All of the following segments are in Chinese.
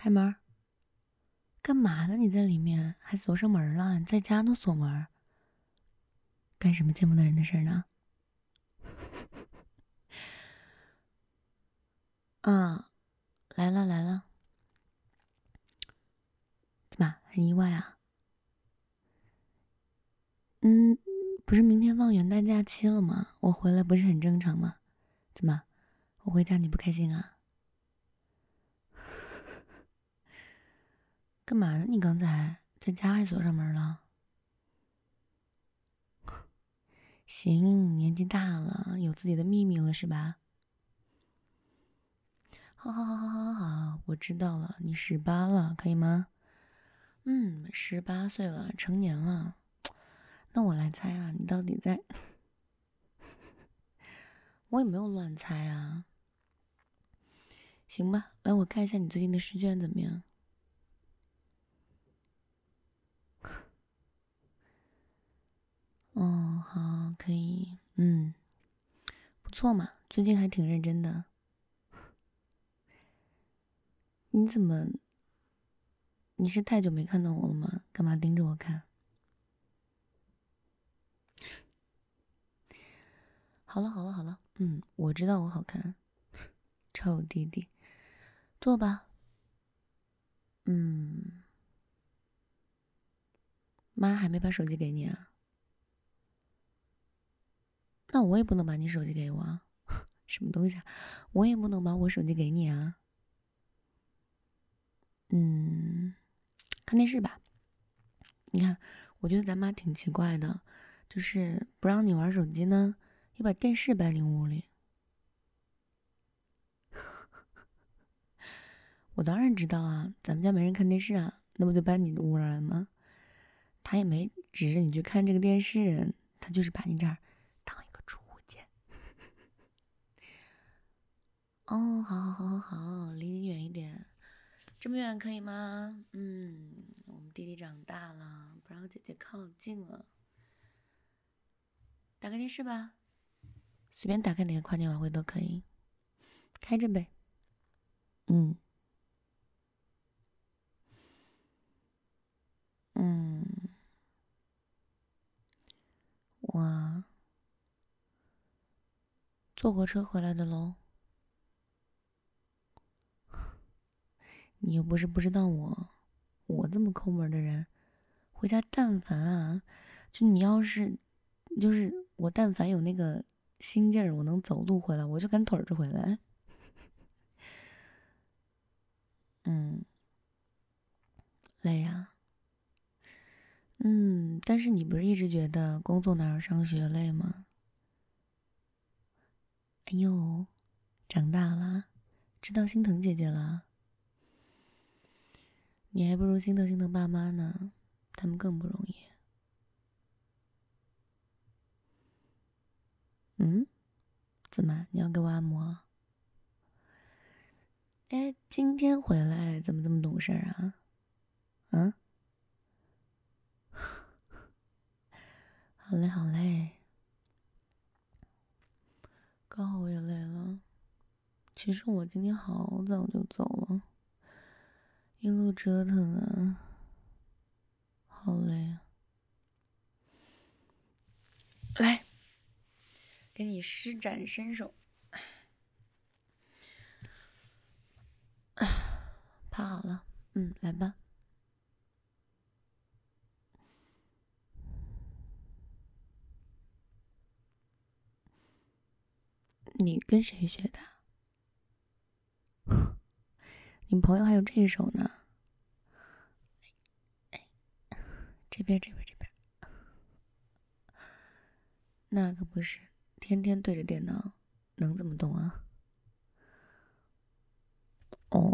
开门。干嘛呢？你在里面还锁上门了？你在家都锁门，干什么见不得人的事呢？啊，来了来了，怎么很意外啊？不是明天放元旦假期了吗？我回来不是很正常吗？怎么，我回家你不开心啊？干嘛呢？你刚才在家还锁上门了？行，年纪大了，有自己的秘密了是吧？好好好好好好，我知道了，你18了，可以吗？18岁了，成年了。那我来猜啊，你到底在？我也没有乱猜啊。行吧，来我看一下你最近的试卷怎么样。哦，好，可以，不错嘛，最近还挺认真的。你怎么？你是太久没看到我了吗？干嘛盯着我看？好了好了好了，我知道我好看，臭弟弟，坐吧。妈还没把手机给你啊？那我也不能把你手机给我啊。什么东西啊？我也不能把我手机给你啊。看电视吧。你看，我觉得咱妈挺奇怪的，就是不让你玩手机呢，又把电视搬进屋里。我当然知道啊，咱们家没人看电视啊，那不就搬你屋来了吗？他也没指着你去看这个电视，他就是把你这儿当一个储物间。哦，好好好好好，离你远一点，这么远可以吗？我们弟弟长大了，不让姐姐靠近了。打开电视吧，随便打开哪个跨年晚会都可以，开着呗。嗯嗯，我坐火车回来的喽。你又不是不知道我这么抠门的人，回家但凡啊，就你要是，就是我但凡有那个心劲儿，我能走路回来，我就赶腿着回来。累呀。但是你不是一直觉得工作哪有上学累吗？哎呦，长大了，知道心疼姐姐了。你还不如心疼心疼爸妈呢，他们更不容易。怎么？你要给我按摩？哎，今天回来怎么这么懂事啊？好嘞好嘞，刚好我也累了。其实我今天好早就走了，一路折腾啊，好累啊。来，给你施展身手。趴好了，来吧。你跟谁学的？你朋友还有这一手呢？这边这边这边，那可不是天天对着电脑，能怎么动啊？哦，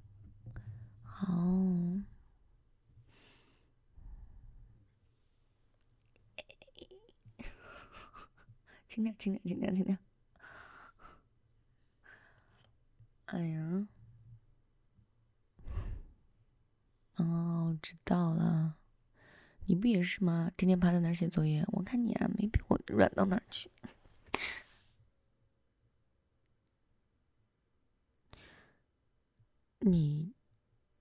好，轻点轻点轻点轻点。哎呀，哦，知道了。你不也是吗？天天趴在那儿写作业，我看你啊，没比我软到哪儿去。你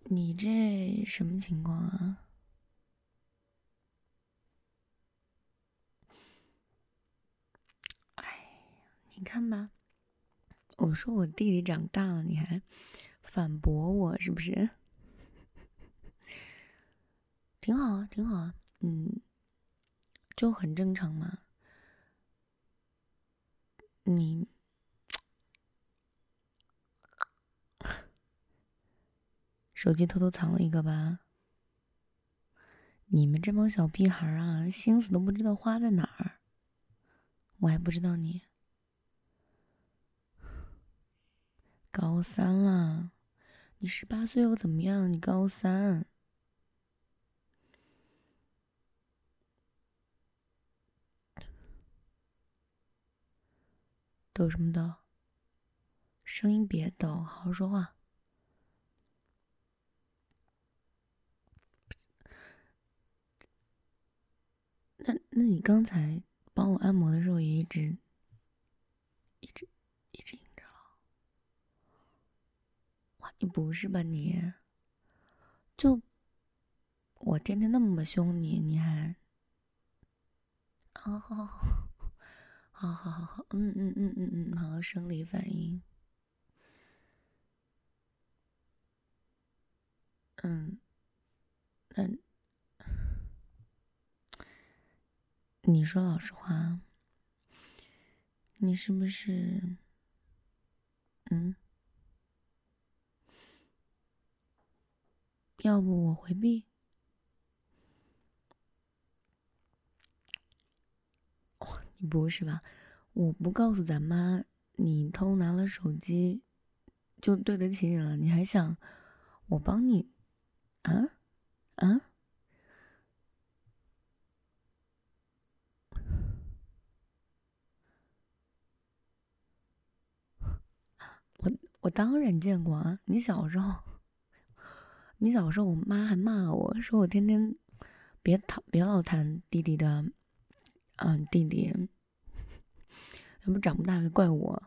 你这什么情况啊？哎，你看吧，我说我弟弟长大了，你还反驳我，是不是？挺好啊，挺好啊，就很正常嘛。你手机偷偷藏了一个吧？你们这帮小屁孩啊，心思都不知道花在哪儿。我还不知道你高三了，你18岁又怎么样？你高三，抖什么抖？声音别抖，好好说话。那你刚才帮我按摩的时候也一直硬着了。哇，你不是吧你？就我天天那么凶你，你还……好好好好好好好，好，生理反应。嗯，那你说老实话，你是不是要不我回避？你不是吧？我不告诉咱妈你偷拿了手机，就对得起你了。你还想我帮你啊啊？我当然见过啊！你小时候我妈还骂我说我天天别老谈弟弟的，弟弟，要不长不大还怪我。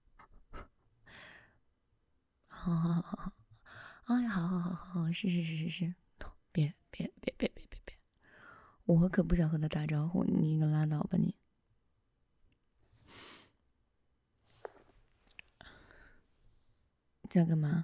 好好好好，哎，好好好好好，是，别，我可不想和他打招呼，你可拉倒吧你。在干嘛？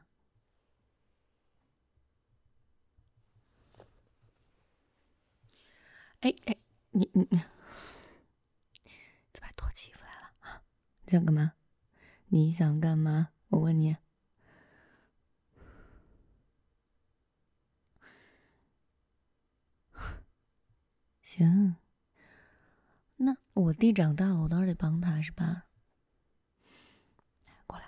哎，你怎么还脱欺负来了？你想干嘛？你想干嘛？我问你。行，那我弟长大了，我当然得帮他，是吧？过来，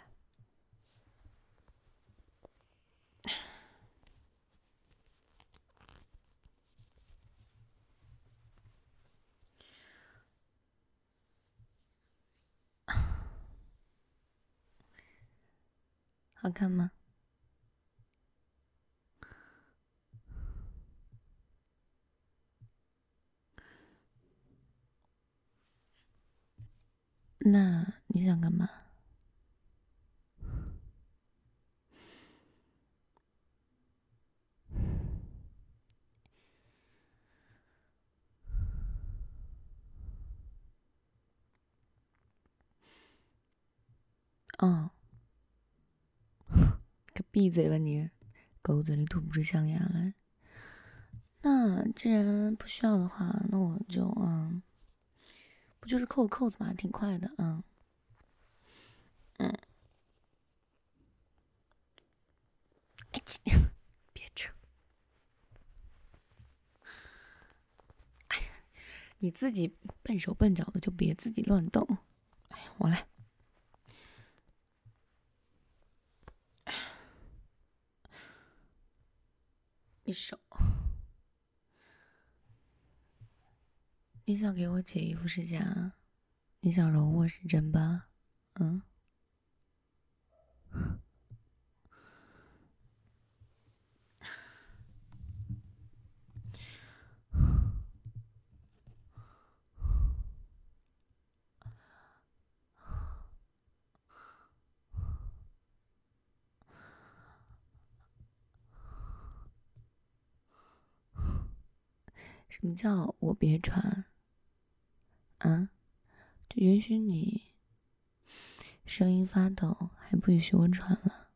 好看吗？那你想干嘛？哦，可闭嘴吧你，狗嘴里吐不出象牙来。那既然不需要的话，那我就不就是扣扣子嘛，挺快的，哎，别扯，你自己笨手笨脚的就别自己乱动。哎呀，我来，你手，你想给我解衣服是假？你想揉我是真吧？嗯。 什么叫我别传？啊？就允许你声音发抖，还不允许我传了？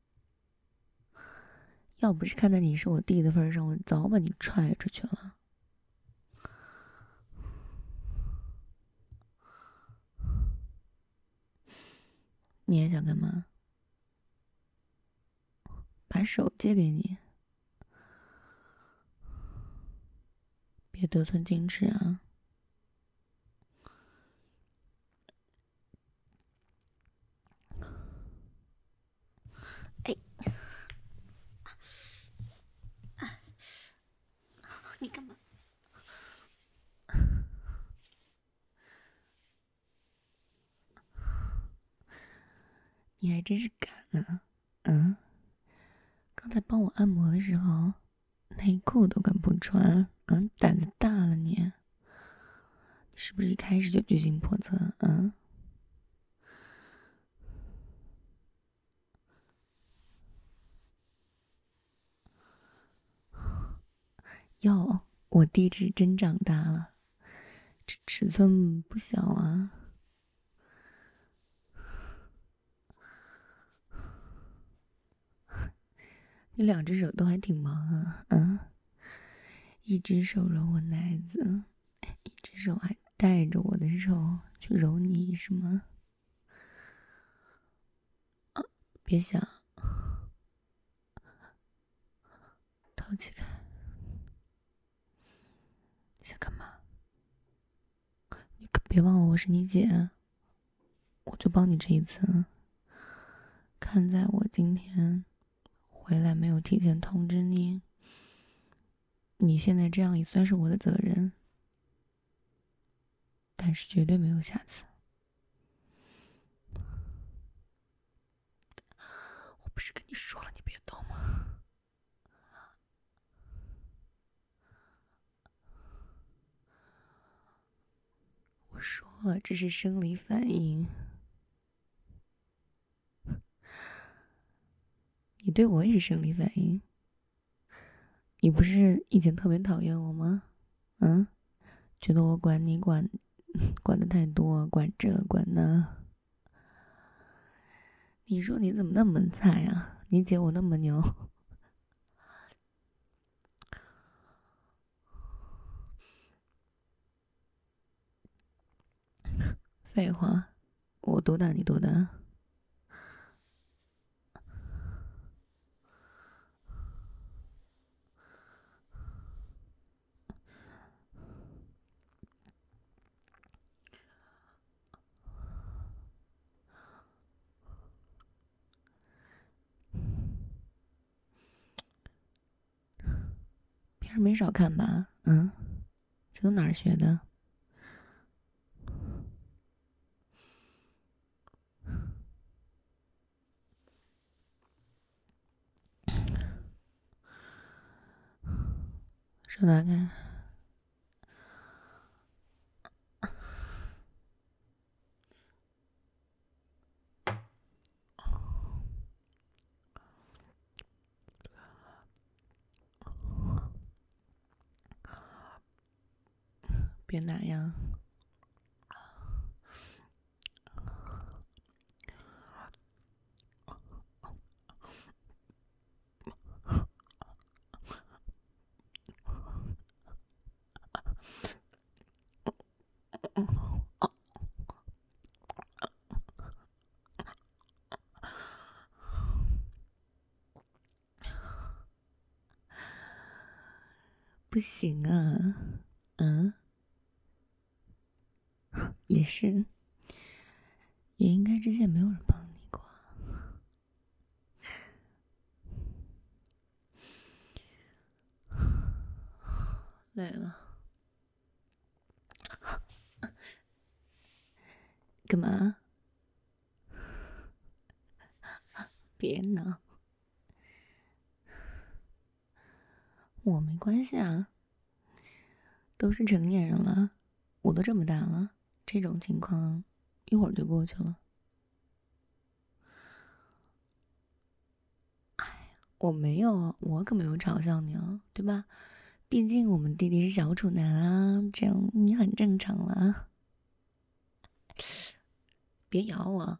要不是看在你是我弟的份上，我早把你踹出去了。你还想干嘛？把手借给你，别得寸进尺啊！哎，你干嘛？你还真是敢呢！嗯，刚才帮我按摩的时候，内裤都敢不穿，胆子大了你！你是不是一开始就居心叵测？哟，我弟这真长大了，这尺寸不小啊！你两只手都还挺忙啊，一只手揉我奶子，一只手还带着我的手去揉你是吗？别想，头起来，想干嘛？你可别忘了我是你姐，我就帮你这一次。看在我今天回来没有提前通知你，你现在这样也算是我的责任，但是绝对没有下次。我不是跟你说了，你别动吗？我说了，这是生理反应。你对我也是生理反应。你不是以前特别讨厌我吗？觉得我管你管的太多，管这管那。你说你怎么那么菜啊？你姐我那么牛。废话，我多大你多大？片儿没少看吧？这都哪儿学的？手拿开。别那样。不行啊，也是，也应该之前没有人帮你过。累了，干嘛？别闹，我没关系啊，都是成年人了，我都这么大了，这种情况一会儿就过去了。我没有，我可没有嘲笑你啊，对吧？ 毕竟我们弟弟是小处男啊，这样你很正常了。别咬我。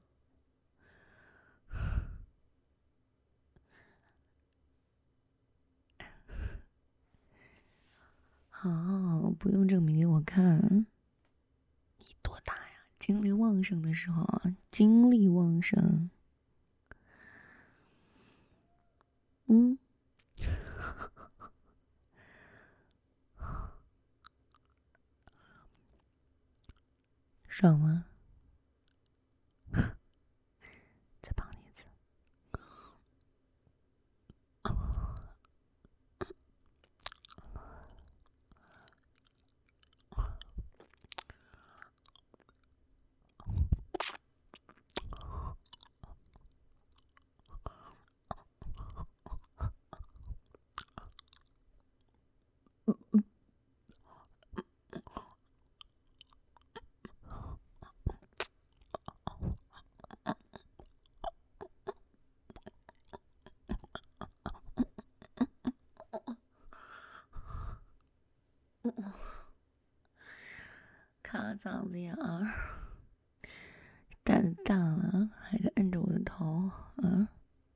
好，不用证明给我看。你多大呀？精力旺盛的时候啊，精力旺盛。爽吗？再帮你一次。卡嗓子眼儿，胆子大了还敢摁着我的头啊！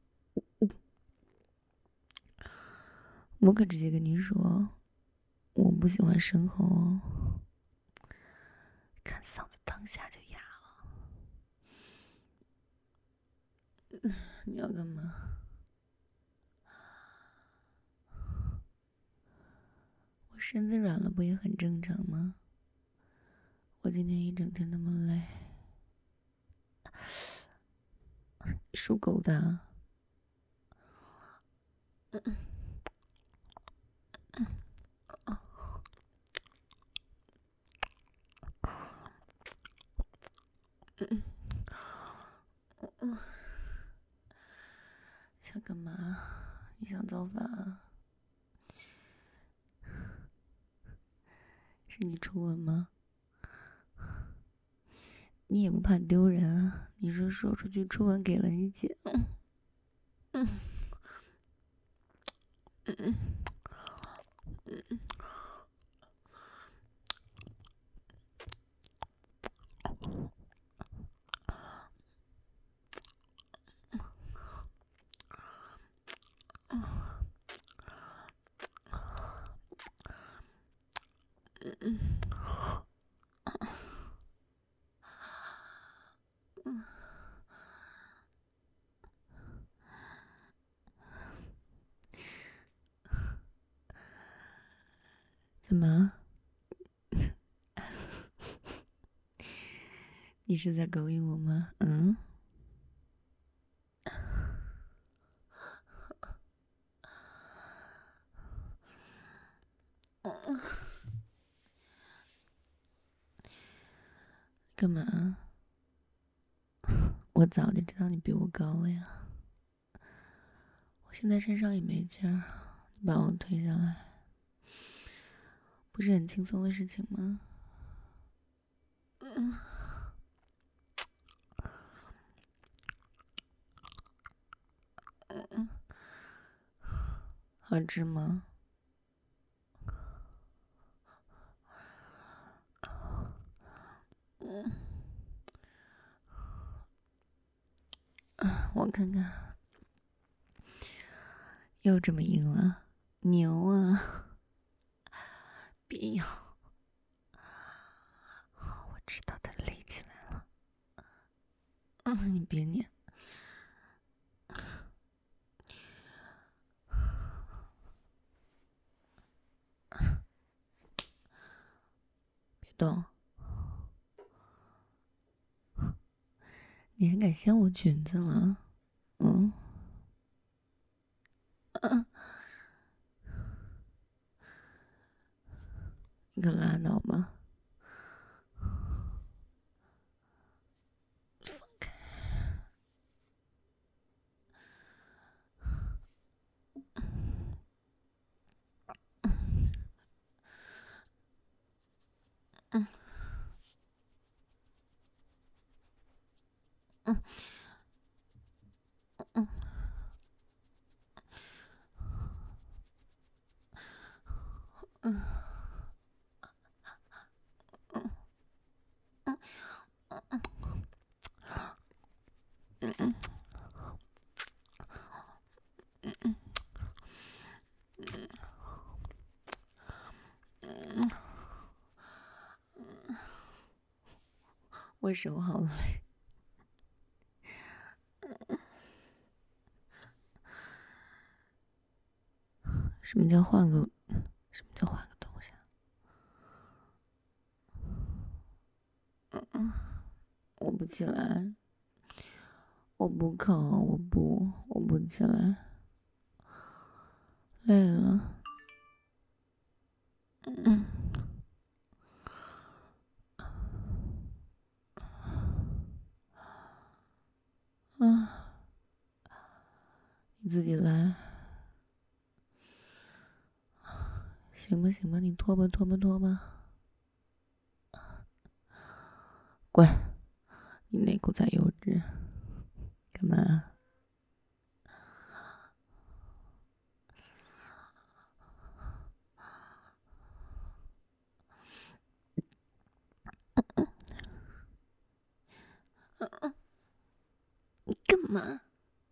我可直接跟你说，我不喜欢深喉哦，看嗓子当下就哑了。你要干嘛？我身子软了不也很正常吗？我今天一整天那么累，属狗的。想干嘛？你想造反啊？是你初吻吗？你也不怕丢人啊？你说出去初吻给了你姐。怎么？你是在勾引我吗？嗯？干嘛？我早就知道你比我高了呀。我现在身上也没劲儿，你把我推下来，不是很轻松的事情吗？好吃吗？我看看，又这么硬了，牛啊！别咬，我知道它勒起来了。你别撵。别动！你还敢掀我裙子了？你可拉倒吧！放开！ 我手好累。什么叫换个东西啊？我不起来，我不考，我不起来，累了。你自己来。行吧，行吧，你拖吧，拖吧，拖吧。滚！你内裤才幼稚，干嘛？你干嘛？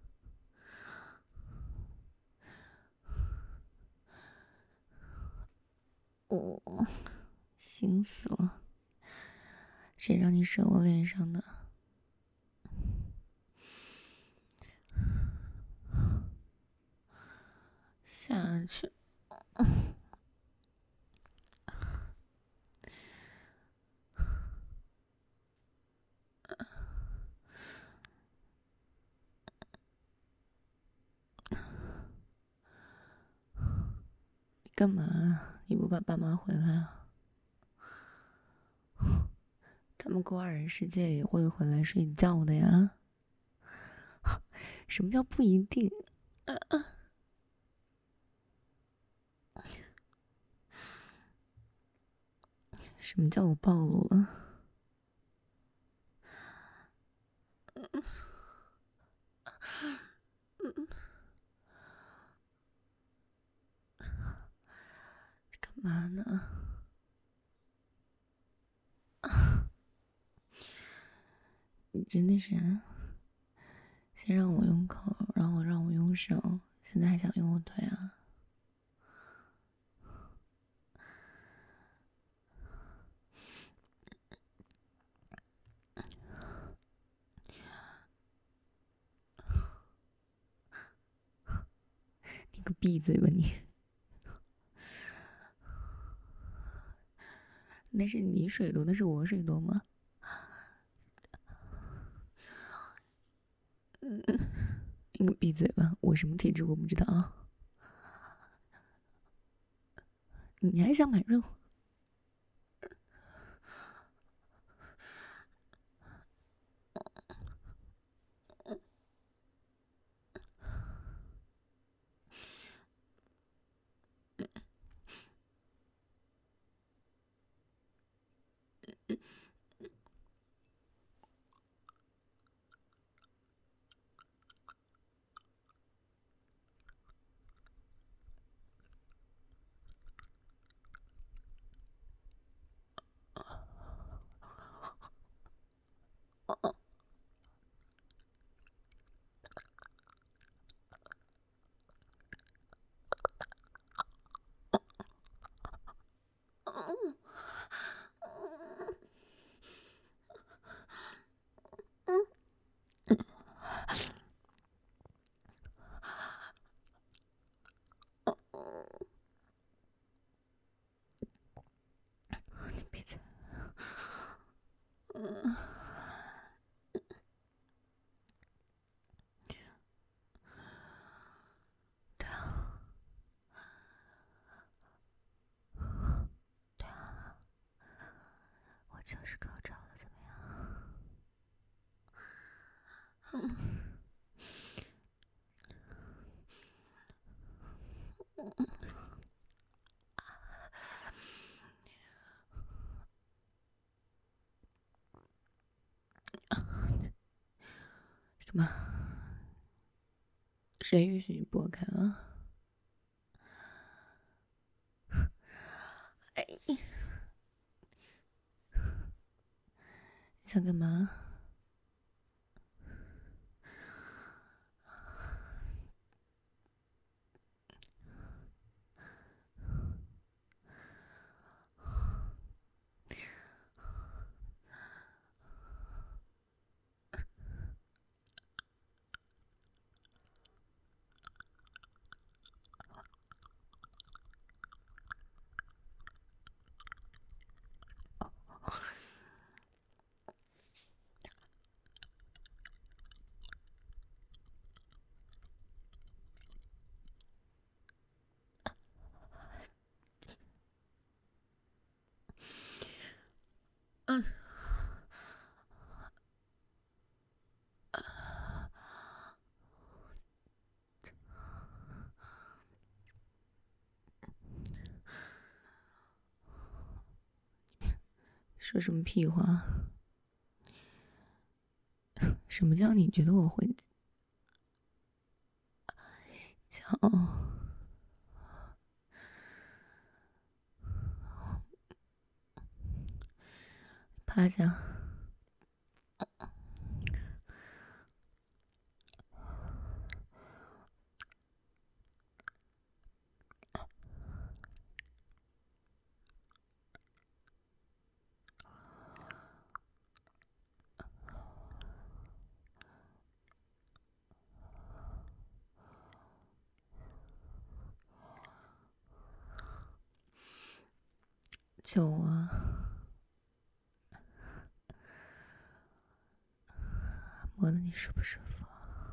哦，心死了！谁让你射我脸上的？下去。你干嘛？你不把爸妈回来啊？他们过二人世界也会回来睡觉的呀。什么叫不一定？什么叫我暴露了？干嘛呢？你真的是，先让我用口，然后让我用手，现在还想用我腿啊？你个闭嘴吧你！那是你水多，那是我水多吗？你个闭嘴吧！我什么体质我不知道啊。你还想买肉？你闭嘴！对啊，对啊，我就是高潮了，怎么样？干嘛？谁允许你拨开了？哎，你想干嘛？ 说什么屁话？什么叫你觉得我会叫？趴下。求啊！摸的你舒不舒服？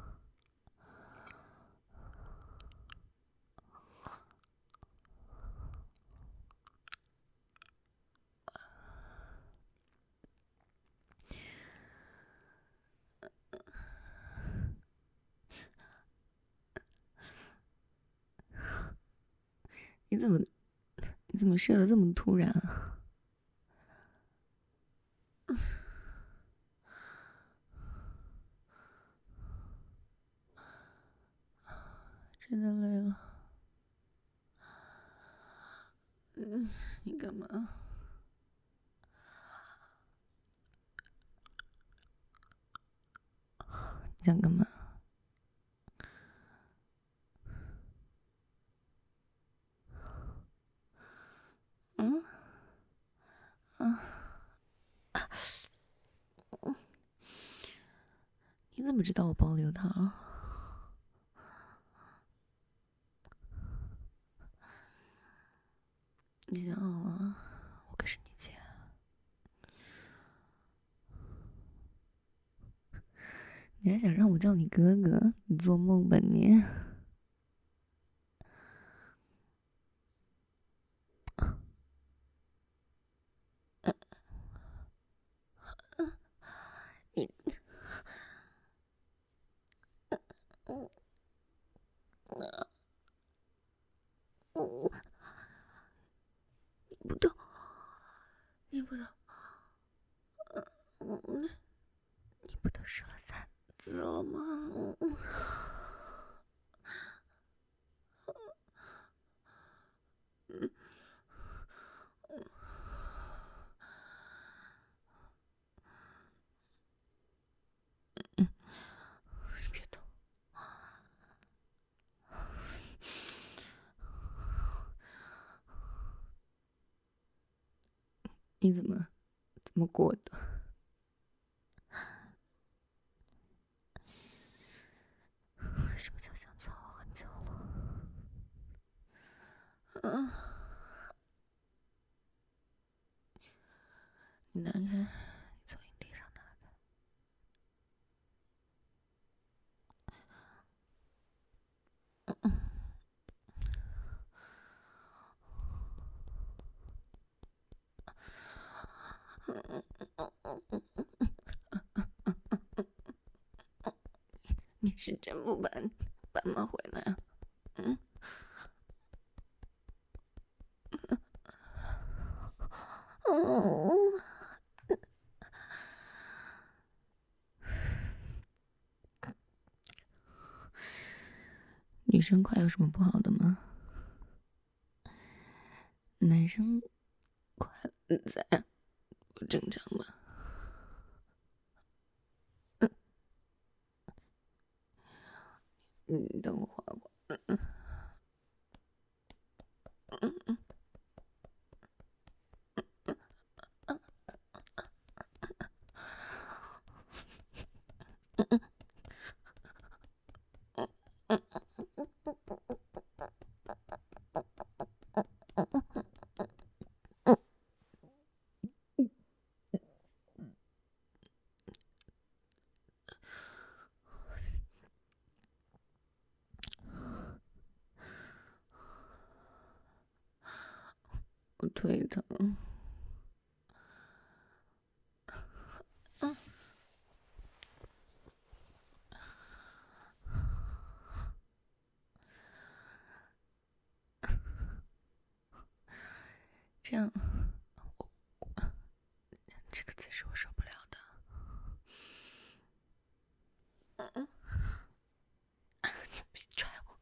你怎么射的这么突然啊？真的累了。你干嘛？你想干嘛？你怎么知道我包里有糖？你想好了？我可是你姐。你还想让我叫你哥哥？你做梦吧你！你，你不动，你不动，你不都射了3次了吗？别动！你怎么过的？什么叫想操很久了？你拿开，你从营地上拿开。你是真不把爸妈回来啊？女生快有什么不好的吗？男生快在不正常吧？你等我滑滑。我腿疼。这样， 别拽我。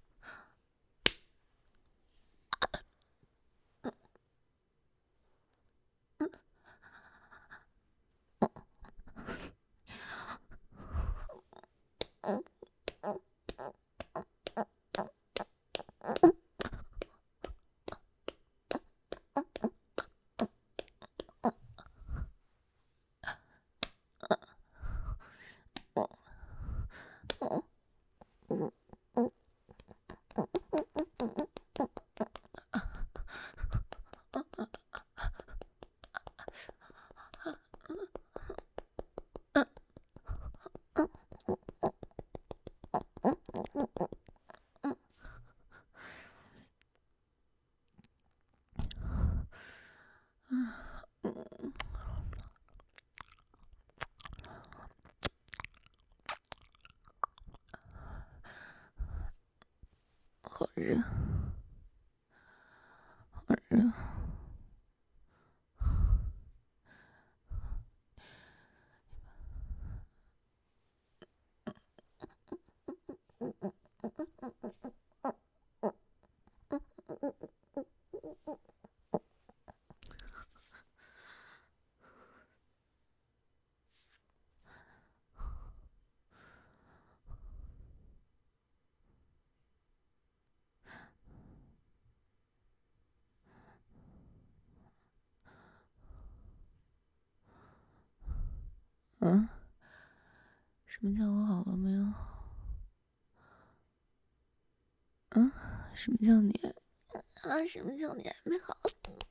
好热，好热。嗯，什么叫我好了没有？嗯，什么叫你啊？什么叫你还没好？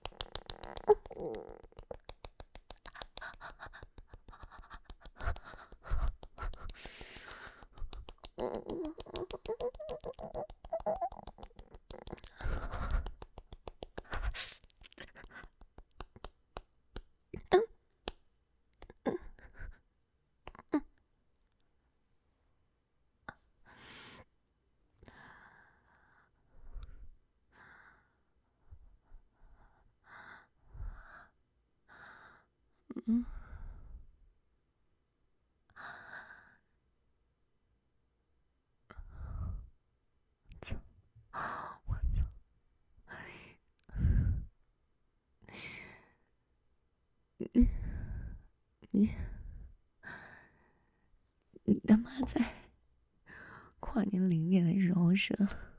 嗯，你他妈在跨年0点的时候射。